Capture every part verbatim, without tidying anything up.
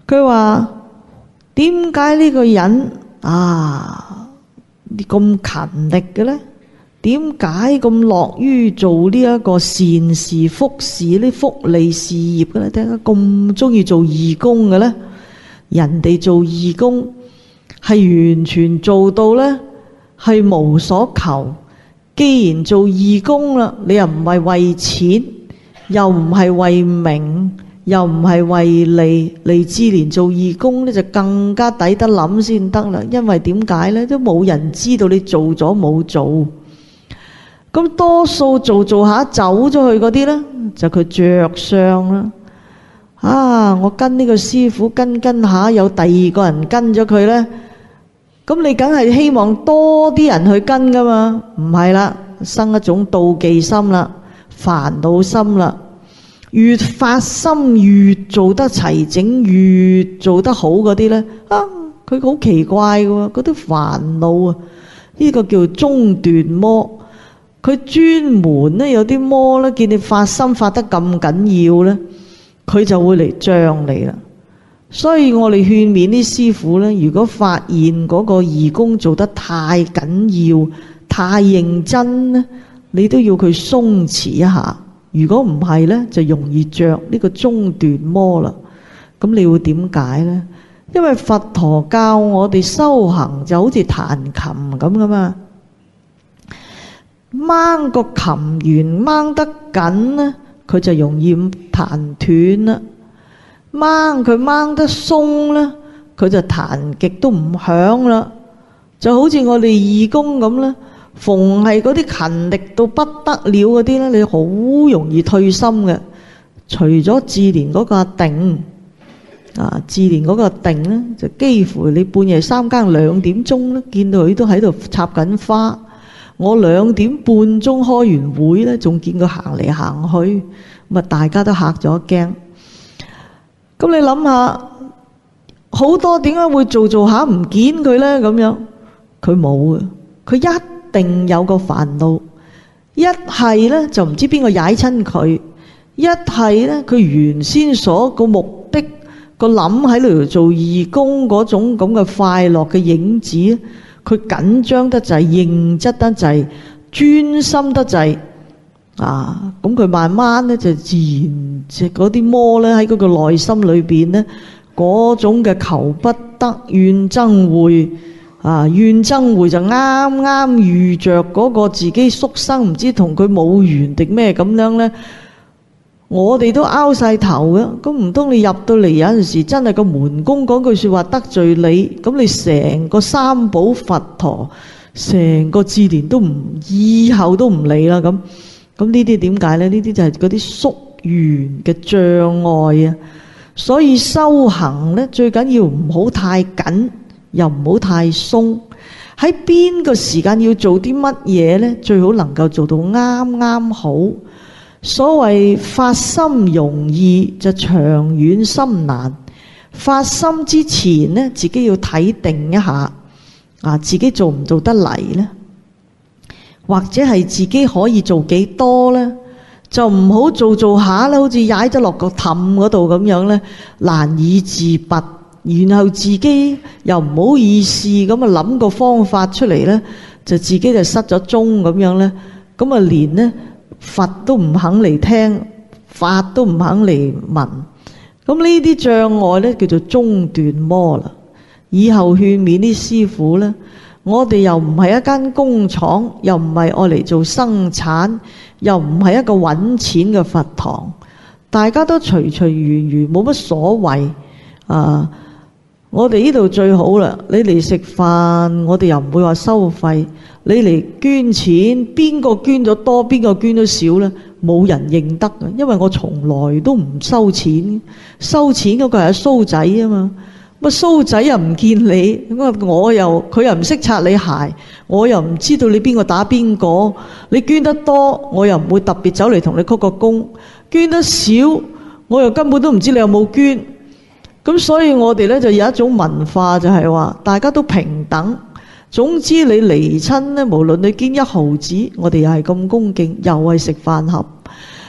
佢話點解呢個人啊咁勤力嘅呢？點解咁樂於做呢一個善事、福事、呢福利事業嘅呢？點解咁中意做義工嘅呢？人哋做義工係完全做到呢，係無所求。既然做義工啦，你又唔係為錢，又唔係為名，又唔係為利，嚟之連做義工呢，就更加抵得諗先得啦。因為點解呢？都冇人知道你做咗冇做。咁多數做做下走咗去嗰啲呢，就佢着相啦。啊！我跟呢個師傅跟跟下，有第二個人跟咗佢呢，咁你梗係希望多啲人去跟噶嘛？唔係啦，生一種妒忌心啦、煩惱心啦。越發心越做得齊整，越做得好嗰啲呢，啊！佢好奇怪嘅喎，嗰啲煩惱啊，呢個叫中斷魔。佢專門呢，有啲魔呢，見你發心發得咁緊要呢，佢就會嚟障你啦。所以我哋勸勉啲師傅呢，如果發現嗰個義工做得太緊要、太認真呢，你都要佢鬆弛一下。如果唔係呢，就容易着呢個中斷魔啦。咁你會點解呢？因為佛陀教我哋修行就好似彈琴咁噶嘛。掹個琴弦掹得緊呢，佢就容易彈斷啦。掹佢掹得鬆呢，佢就彈極都唔響啦。就好似我哋義工咁啦，逢係嗰啲勤力到不得了嗰啲呢，你好容易退心嘅。除咗智蓮嗰個定啊，智蓮嗰個定呢，就幾乎你半夜三更兩點鐘呢，見到佢都喺度插緊花。我兩點半鐘開完會呢，仲見佢行嚟行去，咁啊大家都嚇咗一驚。咁你諗下，好多點解會做做下唔見佢呢？咁樣佢冇嘅，佢一定有個煩惱。一係呢就唔知邊個踩親佢，一係呢佢原先所個目的個諗喺度做義工嗰種咁嘅快樂嘅影子，佢緊張得滯，認真得滯，專心得滯啊！咁佢慢慢咧就自然，即嗰啲魔咧喺嗰個內心裏邊咧，嗰種嘅求不得、怨憎會啊，怨憎會就啱啱遇着嗰個自己宿生，唔知同佢冇緣定咩咁樣咧。我哋都拗晒頭嘅，咁唔通你入到嚟有陣時真係個門公講句説話得罪你，咁你成個三寶佛陀，成個智蓮都唔，以後都唔理啦咁。咁呢啲點解呢？呢啲就係嗰啲宿緣嘅障礙啊。所以修行呢，最緊要唔好太緊，又唔好太鬆。喺邊個時間要做啲乜嘢呢？最好能夠做到啱啱好。所謂發心容易，就長遠心難。發心之前呢，自己要睇定一下啊，自己做唔做得嚟呢？或者係自己可以做幾多呢？就唔好做做下啦，好似踩咗落個氹嗰度咁樣呢，難以自拔。然後自己又唔好意思咁啊諗個方法出嚟呢，就自己就失咗蹤咁樣呢。咁啊連呢佛都唔肯嚟聽，法都唔肯嚟聞。咁呢啲障礙呢，叫做中斷魔啦。以後勸勉啲師傅呢，我哋又唔係一間工廠，又唔係愛嚟做生產，又唔係一個揾錢嘅佛堂，大家都隨隨緣緣，冇乜所謂啊。我哋呢度最好啦，你嚟食飯，我哋又唔會話收費。你嚟捐錢，邊個捐咗多，邊個捐咗少呢？冇人認得嘅，因為我從來都唔收錢。收錢嗰個係阿蘇仔啊嘛，乜蘇仔又唔見你，咁我又佢又唔識擦你鞋，我又唔知道你邊個打邊個。你捐得多，我又唔會特別走嚟同你鞠個躬；捐得少，我又根本都唔知你有冇捐。咁所以我哋呢就有一種文化，就係話大家都平等。總之你嚟親呢，無論你捐一毫子，我哋又係咁恭敬，又係食飯盒。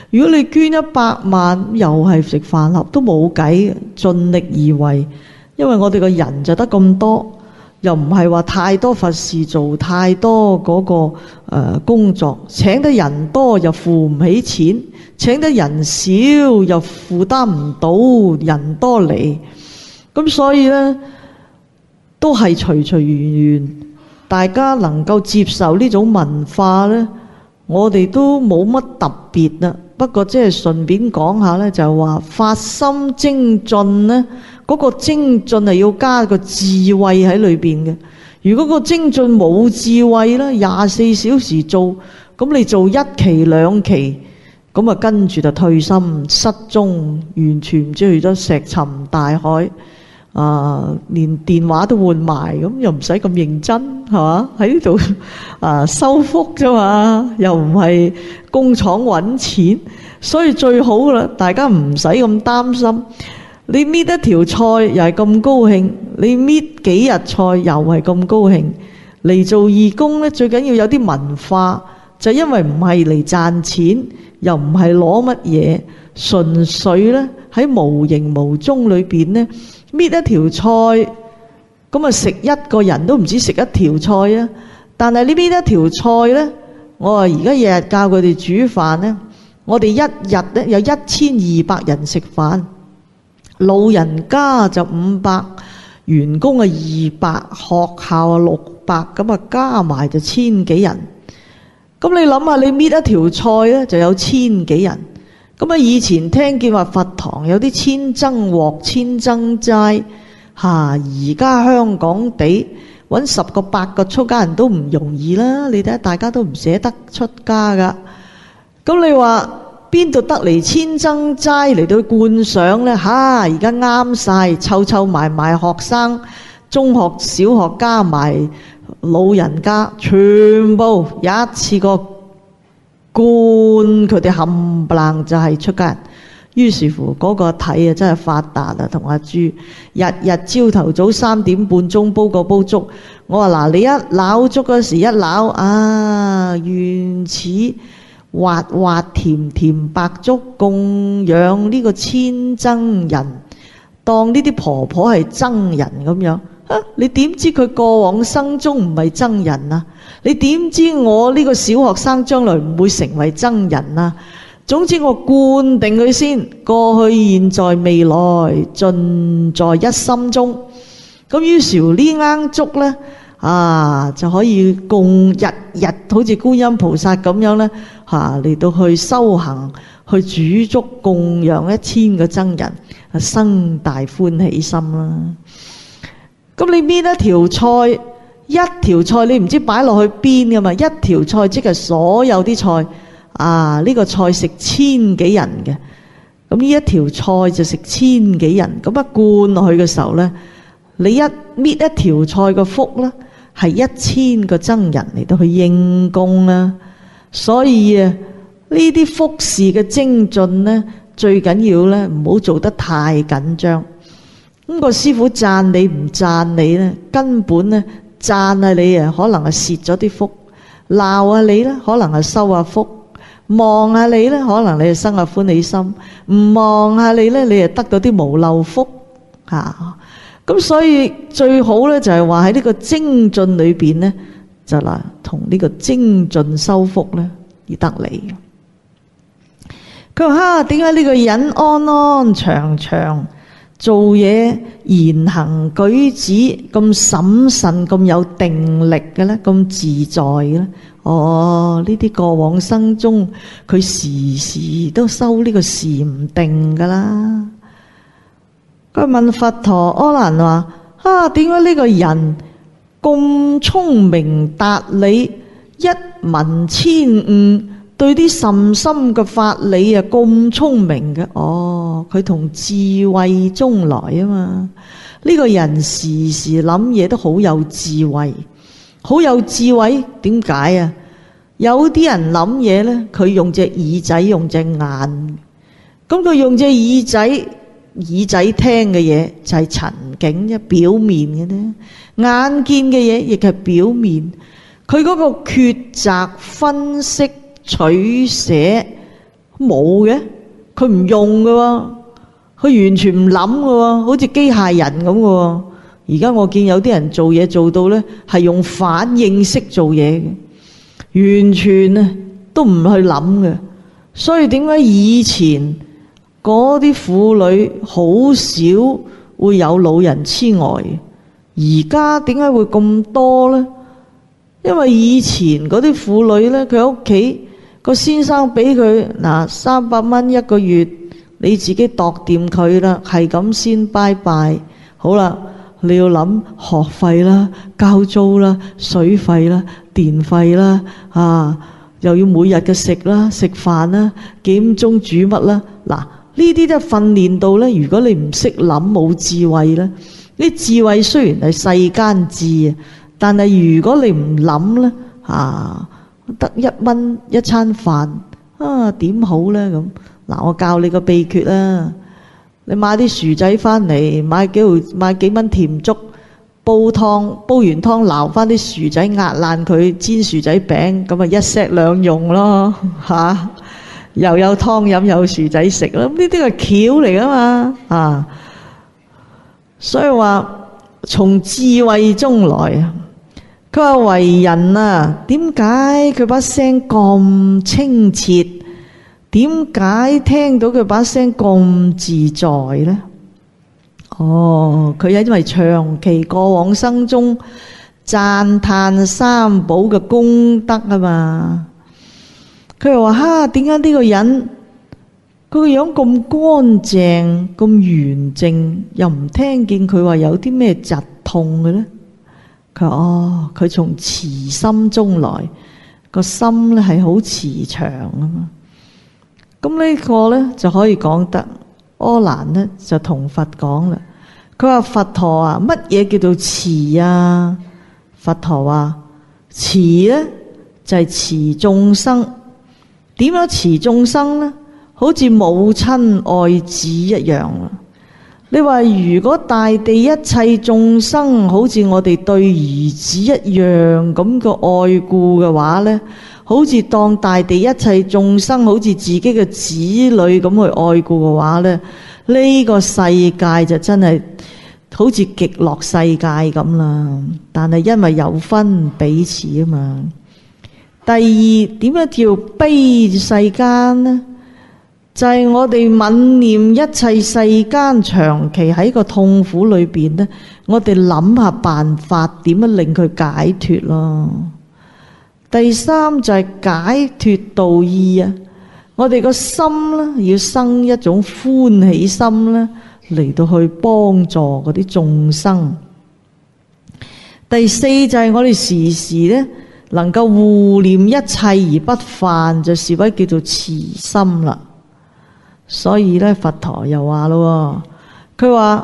如果你捐一百萬，又係食飯盒都冇計，盡力而為。因為我哋個人就得咁多，又唔係話太多佛事做，太多嗰個誒工作，請得人多又付唔起錢，請得人少又負擔唔到人多嚟，咁所以呢，都係隨隨緣緣，大家能夠接受呢種文化呢，我哋都冇乜特別啦。不過即係順便講下呢，就係話發心精進呢，嗰個精進係要加個智慧喺裏邊嘅。如果個精進冇智慧呢，廿四小時做，咁你做一期兩期，咁啊跟住就退心失蹤，完全唔知去咗石沉大海。啊！連電話都換埋，咁又唔使咁認真，係嘛？喺呢度啊收福啫嘛，又唔係工廠揾錢，所以最好啦，大家唔使咁擔心。你搣一條菜又係咁高興，你搣幾日菜又係咁高興。嚟做義工呢，最緊要有啲文化，就因為唔係嚟賺錢，又唔係攞乜嘢，純粹呢喺無形無蹤裏邊呢。搣一條菜，咁啊食一個人都唔止食一條菜啊！但係呢搣一條菜呢，我話而家日日教佢哋煮飯呢，我哋一日呢有一千二百人食飯，老人家就五百，員工啊二百，學校啊六百，咁啊加埋就千幾人。咁你諗下，你搣一條菜呢就有千幾人。咁啊！以前聽見話佛堂有啲千僧鑊、千僧齋嚇，而家香港地揾十個八個出家人都唔容易啦。你睇下，大家都唔捨得出家噶。咁你話邊度得嚟千僧齋嚟到灌賞呢？嚇！而家啱晒，湊湊埋埋學生、中學、小學加埋老人家，全部一次過。灌佢哋冚唪唥就係出家人，於是乎嗰個睇啊真係發達啦，同阿朱日日朝頭早三點半鐘煲個煲粥，我話嗱，你一撈粥嗰時一撈啊，原始滑滑甜甜白粥供養呢個千僧人，當呢啲婆婆係僧人咁樣。你點知佢過往生中唔係僧人啊？你點知我呢個小學生將來唔會成為僧人啊？總之我灌定佢先，過去、現在、未來盡在一心中。咁於是乎呢罌粥呢，啊就可以供日日好似觀音菩薩咁樣呢，嚇嚟到去修行，去煮粥供養一千個僧人，生大歡喜心啦。咁你搣一條菜，一條菜你唔知擺落去邊噶嘛？一條菜即係所有啲菜啊！呢個菜食千幾人嘅，咁呢一條菜就食千幾人。咁一灌落去嘅時候呢，你一搣一條菜嘅福呢，係一千個僧人嚟到去應供啦。所以啊，呢啲福事嘅精進呢，最緊要呢唔好做得太緊張。咁個師父讚你唔讚你呢，根本呢讚下你啊，可能係蝕咗啲福；鬧下你呢，可能係收下福；望下你呢，可能你係生下歡喜心；唔望下你呢，你係得到啲無漏福嚇。咁所以最好呢，就係話喺呢個精進裏邊呢，就嗱同呢個精進修福呢而得嚟。佢話哈，點解呢個人安安詳詳？做嘢言行舉止咁審慎咁有定力嘅咧，咁自在嘅咧。哦，呢啲過往生中佢時時都修呢個禪定噶啦。佢問佛陀阿難話：啊，點解呢個人咁聰明達理，一聞千悟？對啲甚深嘅法理啊，咁聰明嘅。哦，佢同智慧中來啊嘛。呢個人時時諗嘢都好有智慧，好有智慧。點解啊？有啲人諗嘢呢，佢用隻耳仔，用隻眼。咁佢用隻耳仔，耳仔聽嘅嘢就係塵境啫，表面嘅啫。眼見嘅嘢亦係表面。佢嗰個抉擇分析取捨冇嘅，佢唔用㗎喎，佢完全唔諗㗎喎，好似機械人咁㗎喎。而家我見有啲人做嘢做到呢，係用反應式做嘢嘅，完全啊都唔去諗嘅。所以點解以前嗰啲婦女好少會有老人痴呆，而家點解會咁多呢？因為以前嗰啲婦女呢，佢屋企個先生俾佢嗱三百蚊一個月，你自己度掂佢啦，係咁先拜拜。好啦，你要諗學費啦、交租啦、水費啦、電費啦，啊，又要每日嘅食啦、食飯啦、幾點鐘煮乜啦。嗱，呢啲都訓練到呢，如果你唔識諗冇智慧呢，啲智慧雖然係世間智啊，但係如果你唔諗呢，啊，得一蚊一餐飯啊，點好呢？咁嗱，我教你個秘訣啦。你買啲薯仔返嚟，買幾條買幾蚊甜粥，煲湯，煲完湯撈返啲薯仔壓爛佢，煎薯仔餅，咁啊一石兩用咯嚇，又有湯飲，有薯仔食咯。呢啲係橋嚟㗎嘛啊！所以話從智慧中來啊。佢話為人啊，點解佢把聲咁清澈？點解聽到佢把聲咁自在呢？哦，佢因為長期過往生中讚歎三寶嘅功德啊嘛。佢又話：哈，點解呢個人佢個樣咁乾淨、咁圓淨，又唔聽見佢話有啲咩疾痛嘅呢？佢話：哦，佢從慈心中來，個心咧係好慈祥啊嘛。咁呢個呢，就可以講得，柯蘭呢，就同佛講啦。佢話：佛陀啊，乜嘢叫做慈啊？佛陀話：慈呢，就係慈眾生。點樣慈眾生呢？好似母親愛子一樣啦。你話如果大地一切眾生好似我哋對兒子一樣咁嘅愛顧嘅話呢，好似當大地一切眾生好似自己嘅子女咁去愛顧嘅話呢，呢個世界就真係好似極樂世界咁啦。但係因為有分彼此啊嘛。第二，點樣叫悲世間呢？就係我哋憫念一切世間長期喺個痛苦裏邊呢，我哋諗下辦法點樣令佢解脫咯。第三就係解脫道意啊！我哋個心呢，要生一種歡喜心呢，嚟到去幫助嗰啲眾生。第四就係我哋時時呢，能夠護念一切而不犯，就視為叫做慈心啦。所以咧，佛陀又話咯，佢話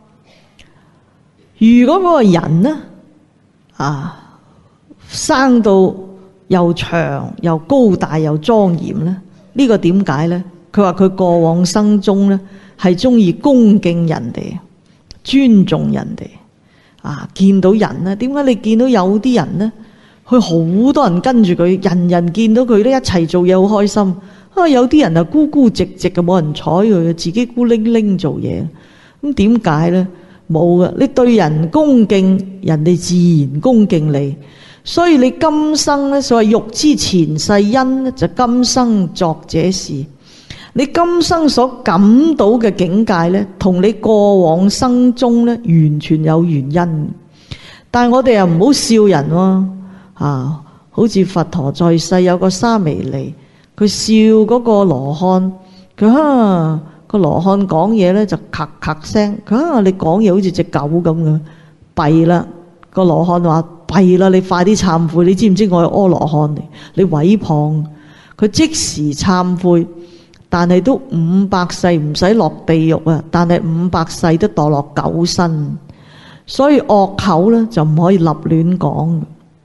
如果嗰個人呢，啊生到又長又高大又莊嚴呢，呢個點解呢？佢話佢過往生中呢，係中意恭敬人哋，尊重人哋。啊，見到人呢，點解你見到有啲人呢，佢好多人跟住佢，人人見到佢都一齊做嘢好開心。啊！有啲人啊孤孤寂寂嘅，冇人睬佢，自己孤零零做嘢。咁點解呢？冇嘅，你對人恭敬，人哋自然恭敬你。所以你今生呢，所謂欲知前世因呢，就今生作這事。你今生所感到嘅境界呢，同你過往生中呢，完全有原因。但係我哋又唔好笑人喎。啊，好似佛陀在世有個沙彌尼。佢笑嗰個羅漢，佢哈個羅漢講嘢咧就咔咔聲，佢哈你講嘢好似隻狗咁嘅，弊啦！個羅漢話弊啦，你快啲懺悔！你知唔知我係阿羅漢嚟？你毀謗佢，即時懺悔，但係都五百世唔使落地獄啊！但係五百世都墮落狗身，所以惡口咧就唔可以立亂講。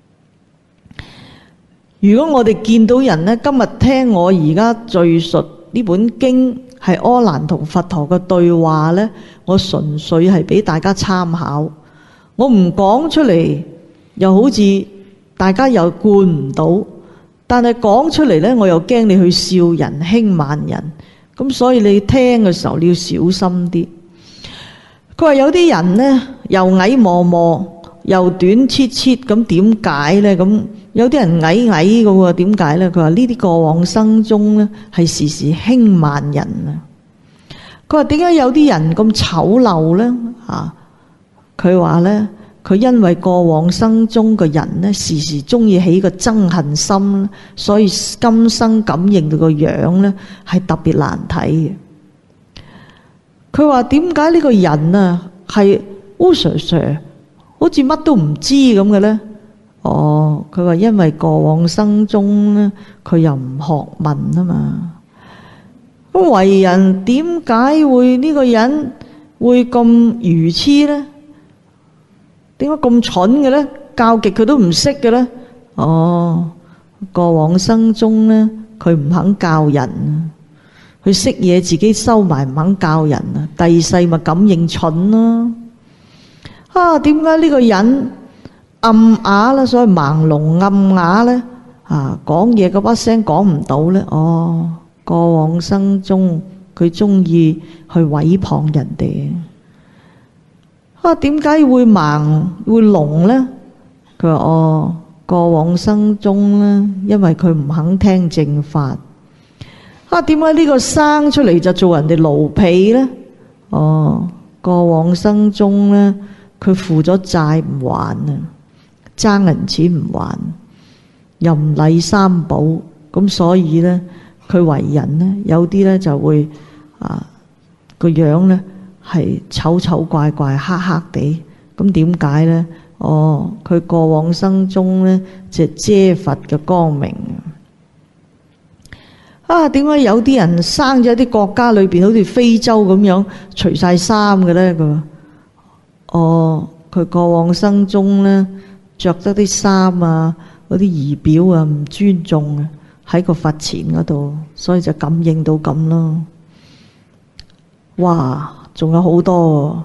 如果我哋見到人呢，今日聽我而家敘述呢本經係柯蘭同佛陀嘅對話呢，我純粹係俾大家參考，我唔講出嚟，又好似大家又灌唔到。 但係講出嚟呢，我又驚你去笑人輕慢人，咁所以你聽嘅時候你要小心啲。佢話有啲人呢，又矮磨磨，又短切切，咁點解呢？咁有啲人矮矮嘅喎，點解呢？佢話呢啲過往生中呢，係時時輕慢人啊。佢話點解有啲人咁醜陋呢？啊，佢話呢，佢因為過往生中嘅人呢，時時中意起個憎恨心，所以今生感應到個樣呢，係特別難睇嘅。佢話點解呢個人啊係烏蛇蛇，好似乜都唔知咁嘅呢？哦，佢話因為過往生中呢，佢又唔學問啊嘛。咁為人點解會呢個人會咁愚痴呢？點解咁蠢嘅呢？教極佢都唔識嘅呢？哦，過往生中呢，佢唔肯教人啊。佢識嘢自己收埋，唔肯教人啊！第世咪感應蠢咯。啊，點解呢個人暗啞啦？所謂盲聾暗啞咧，啊，講嘢嗰把聲講唔到咧。哦，過往生中佢中意去毀謗人哋。啊，點解會盲會聾咧？佢話哦，過往生中咧，因為佢唔肯聽正法。啊，點解呢個生出嚟就做人哋奴婢呢？哦，過往生中呢，佢負咗債唔還啊，爭人錢唔還，又唔禮三寶，咁所以呢，佢為人呢，有啲呢就會啊個樣呢係醜醜怪怪黑黑地，咁點解呢？哦，佢過往生中呢，就遮佛嘅光明。啊，點解有啲人生咗啲國家裏邊好似非洲咁樣除晒衫嘅呢？佢話哦，佢過往生中呢，着得啲衫啊，嗰啲儀表啊唔尊重啊，喺個佛前嗰度，所以就感應到咁咯。哇，仲有好多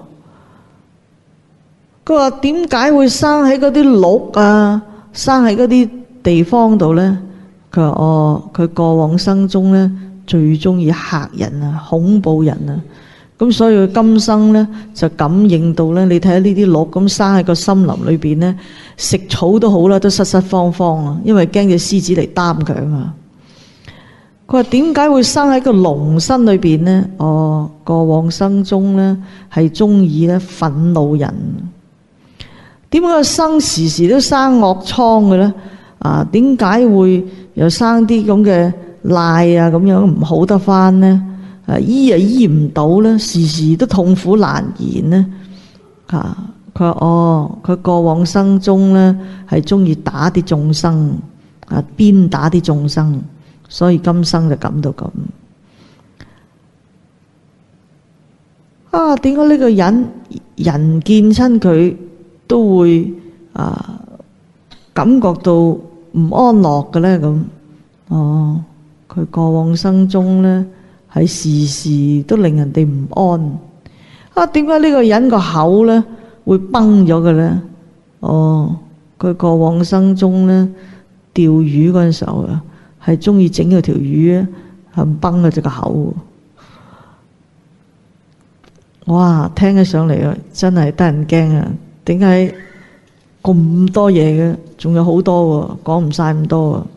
喎。佢話點解會生喺嗰啲鹿啊，生喺嗰啲地方度呢？佢話哦，佢過往生中呢，最中意嚇人啊，恐怖人啊，咁所以佢今生呢，就感應到呢。你睇下呢啲鹿咁生喺個森林裏邊呢，食草都好啦，都失失慌慌啊，因為驚隻獅子嚟擔佢啊。佢話點解會生喺個龍身裏邊呢？哦，過往生中呢，係中意呢憤怒人。點解個生時時都生惡瘡嘅呢？啊，點解會又生啲咁嘅賴啊？咁樣唔好得返呢？啊，醫啊醫唔到呢，時時都痛苦難言呢。啊，佢話哦，佢過往生中呢係中意打啲眾生啊，鞭打啲眾生，所以今生就感到咁。啊，點解呢個人人見親佢都會啊感覺到唔安樂嘅咧？咁哦，佢過往生中咧係時時都令人哋唔安。啊，點解呢個人個口咧會崩咗嘅咧？哦，佢過往生中咧釣魚嗰陣時候啊，係中意整嗰條魚咧係崩咗隻個口。哇，聽起上嚟啊，真係得人驚啊！點解咁多嘢嘅？仲有好多喎，講唔晒咁多啊！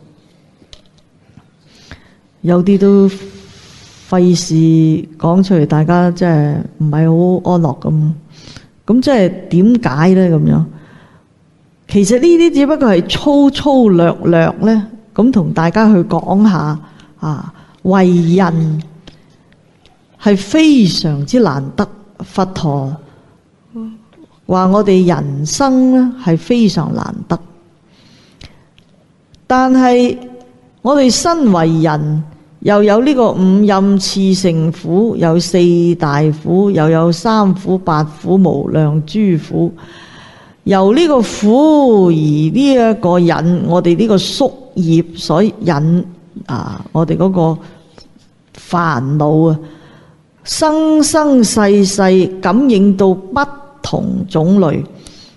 有啲都費事講出嚟，大家真係唔係好安樂咁。咁即係點解咧？咁樣其實呢啲只不過係粗粗略略咧，咁同大家去講下啊，為人係非常之難得。佛陀話我哋人生咧係非常難得，但係我哋身為人，又有呢個五陰熾盛苦，有四大苦，又有三苦八苦無量諸苦，由呢個苦而呢一個引我哋呢個宿業所引啊，我哋嗰個煩惱啊，生生世世感應到不同種類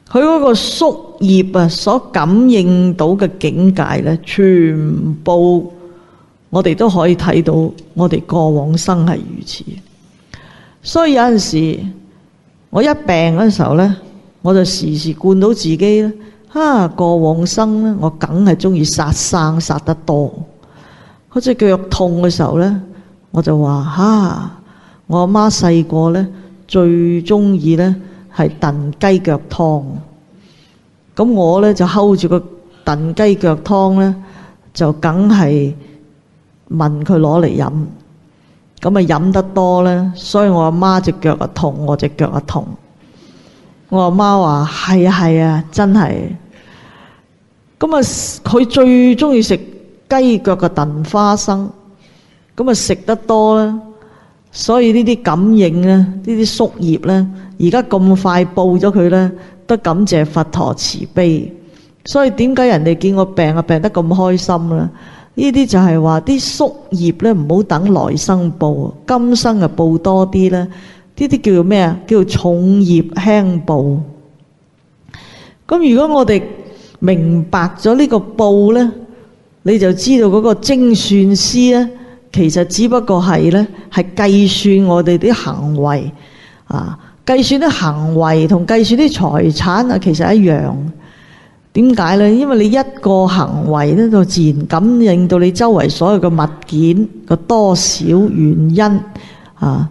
佢嗰個宿業啊，所感應到嘅境界咧，全部我哋都可以睇到，我哋過往生係如此。所以有陣時我一病嗰時候咧，我就時時灌到自己咧，啊過往生咧，我梗係中意殺生殺得多。嗰隻腳痛嘅時候咧，我就話啊，我阿媽細個咧最中意咧係燉雞腳湯。咁我咧就睺住個燉雞腳湯咧，就梗係問佢攞嚟飲。咁啊飲得多咧，所以我阿媽隻腳啊痛，我隻腳啊痛。我阿媽話係啊係啊，真係。咁啊，佢最中意食雞腳嘅燉花生，咁啊食得多啦，所以呢啲感應咧，呢啲宿業咧，而家咁快報咗佢咧，都感謝佛陀慈悲。所以點解人哋見我病啊病得咁開心咧？呢啲就係話啲宿業咧，唔好等來生報，今生啊報多啲咧。呢啲叫做咩啊？叫做重業輕報。咁如果我哋明白咗呢個報咧，你就知道嗰個精算師咧，其實只不過係咧係計算我哋啲行為啊，計算啲行為同計算啲財產啊，其實一樣。點解咧？因為你一個行為咧，就自然感應到你周圍所有嘅物件個多少原因啊，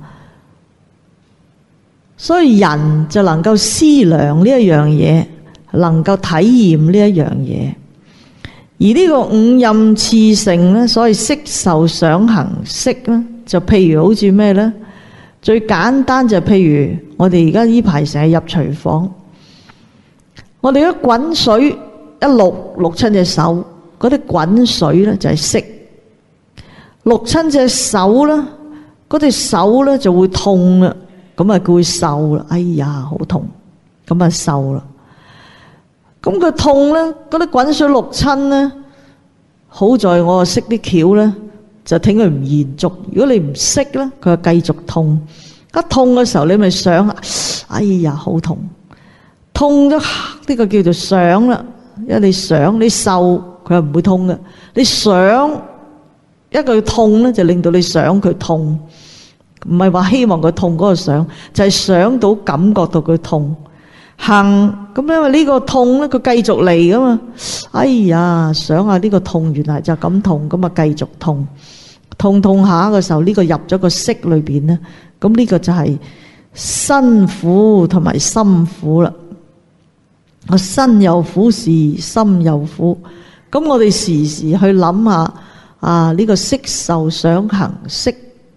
所以人就能夠思量呢一樣嘢，能夠體驗呢一樣嘢。而呢個五陰熾盛咧，所謂色受想行識咧，就譬如好似咩咧？最簡單就譬如我哋而家呢排成日入廚房，我哋一滾水一淥淥親隻手，嗰啲滾水咧就係色；淥親隻手咧，嗰隻手咧就會痛啦，咁啊佢會受啦，哎呀好痛，咁啊受啦。咁佢痛咧，嗰啲滾水淥親咧，好在我啊識啲橋咧，就聽佢唔延續。如果你唔識咧，佢就繼續痛。一痛嘅時候，你咪想，哎呀好痛，痛咗呢個叫做想啦。因為你想你受，佢係唔會痛嘅。你想一個痛咧，就令到你想佢痛，唔係話希望佢痛嗰個想，就係想到感覺到佢痛。行咁，因為呢個痛咧，佢繼續嚟噶嘛。哎呀，想下呢個痛，原來就咁痛，咁啊繼續痛，痛痛下嘅時候，呢個入咗個識裏邊咧，咁呢個就係身苦同埋心苦啦。個身又苦時，心又苦。咁我哋時時去諗下啊，呢個色受想行識，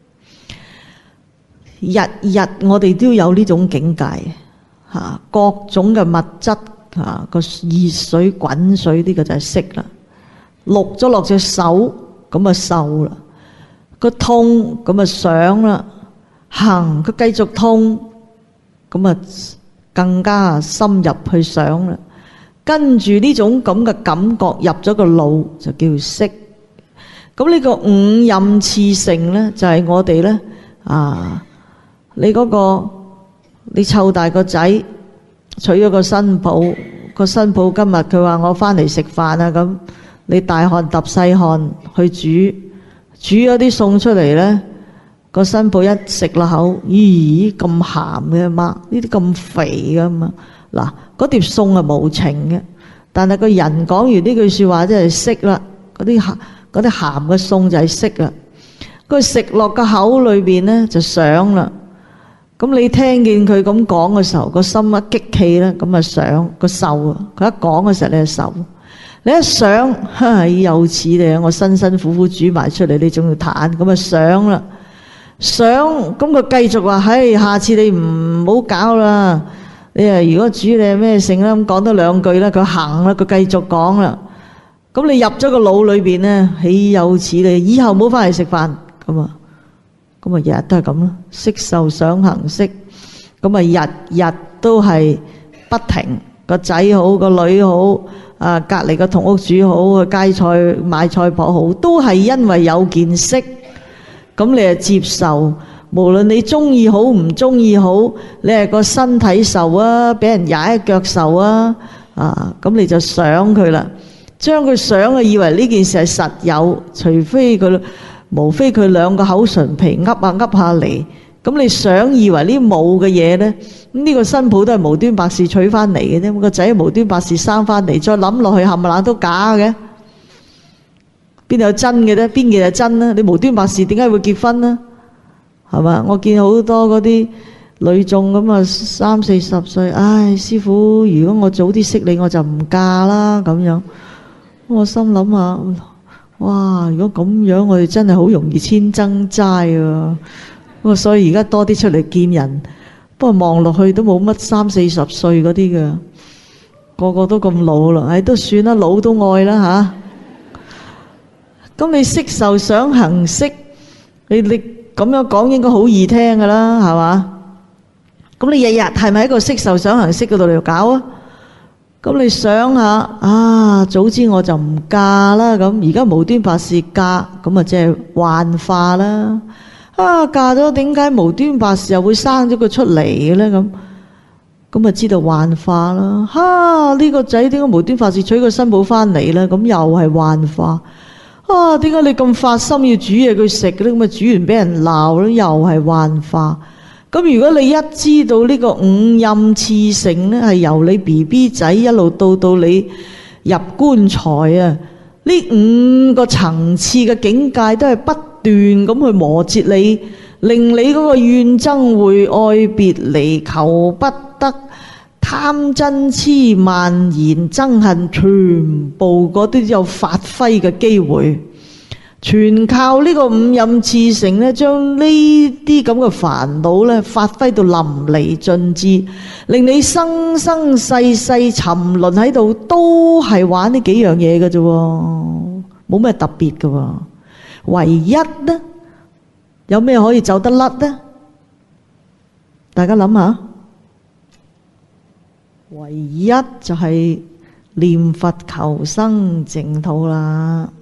日日我哋都有呢種境界。嚇，各種嘅物質嚇，個熱水滾水呢個就係識啦，淥咗落隻手咁啊受啦，個痛咁啊想啦，行佢繼續痛咁啊更加深入去想啦，跟住呢種咁嘅感覺入咗個腦就叫識。咁呢個五陰熾盛咧就係我哋咧啊，你嗰個。你湊大個仔，娶咗個新抱，個新抱今日佢話我返嚟食飯啊咁，你大汗揼細汗去煮，煮咗啲餸出嚟咧，個新抱一食落口，咦咁鹹嘅媽，呢啲咁肥噶嘛？嗱，嗰碟餸係無情嘅，但係個人講完呢句説話真係識啦，嗰啲鹹嗰啲鹹嘅餸就係識啦，佢食落個口裏邊咧就想啦。咁你聽見佢咁講嘅時候，個心一激氣咧，咁啊想個受啊！佢一講嘅時候，你就受。你一想，唉，有此你，我辛辛苦苦煮埋出嚟，你仲要彈，咁啊想啦，想咁佢繼續話：唉，下次你唔好搞啦。你啊，如果煮你係咩性啦，咁講多兩句啦，佢行啦，佢繼續講啦。咁你入咗個腦裏邊咧，豈有此理！以後唔好翻嚟食飯咁啊！咁啊，日日都係咁咯，色受想行識，咁啊，日日都係不停。個仔好，個女好，啊，隔離個同屋主好，去街菜買菜婆好，都係因為有件識，咁你就接受無論你中意好唔中意好，你係個身體受啊，俾人踩一腳受啊，啊咁你就想佢啦，將佢想啊以為呢件事係實有，除非佢無非佢兩個口唇皮噏下噏下嚟，咁你想以為呢冇嘅嘢呢，咁呢個新抱都係無端白事娶翻嚟嘅啫，個仔無端白事生翻嚟，再諗落去冚唪唥都假嘅，邊度有真嘅呢？邊件係真呢？你無端白事點解會結婚呢？係嘛？我見好多嗰啲女眾咁啊，三四十歲，唉，師父，如果我早啲識你，我就唔嫁啦咁樣。我心諗下，哇！如果咁樣，我哋真係好容易千爭齋啊！我所以而家多啲出嚟見人，不過望落去都冇乜三四十歲嗰啲嘅，個個都咁老啦，唉，都算啦，老都愛啦吓。咁你色受想行識，你你。咁樣講應該好易聽㗎啦，係嘛？咁你日日係咪喺個色受想行識嗰度嚟搞啊？咁你想下啊，早知我就唔嫁啦。咁而家無端白事嫁，咁啊即係幻化啦。啊，嫁咗點解無端白事又會生咗個出嚟嘅咧？咁咁啊知道幻化啦。哈！呢個仔點解無端白事娶個新抱翻嚟咧？咁又係幻化。啊！點解你咁發心要煮嘢佢食嘅咧？咁啊煮完俾人鬧咧，又係幻化。咁如果你一知道呢個五陰熾盛咧，係由你 B B 仔一路到到你入棺材啊，呢五個層次嘅境界都係不斷咁去磨折你，令你嗰個怨憎會愛別離求不得，貪嗔痴慢言憎恨，全部嗰啲有發揮嘅機會，全靠呢個五陰熾盛咧，將呢啲咁嘅煩惱咧發揮到淋漓盡致，令你生生世世沉淪喺度，都係玩呢幾樣嘢嘅啫，冇咩特別嘅。唯一呢，有咩可以走得甩呢？大家諗下。唯一就係念佛求生淨土啦。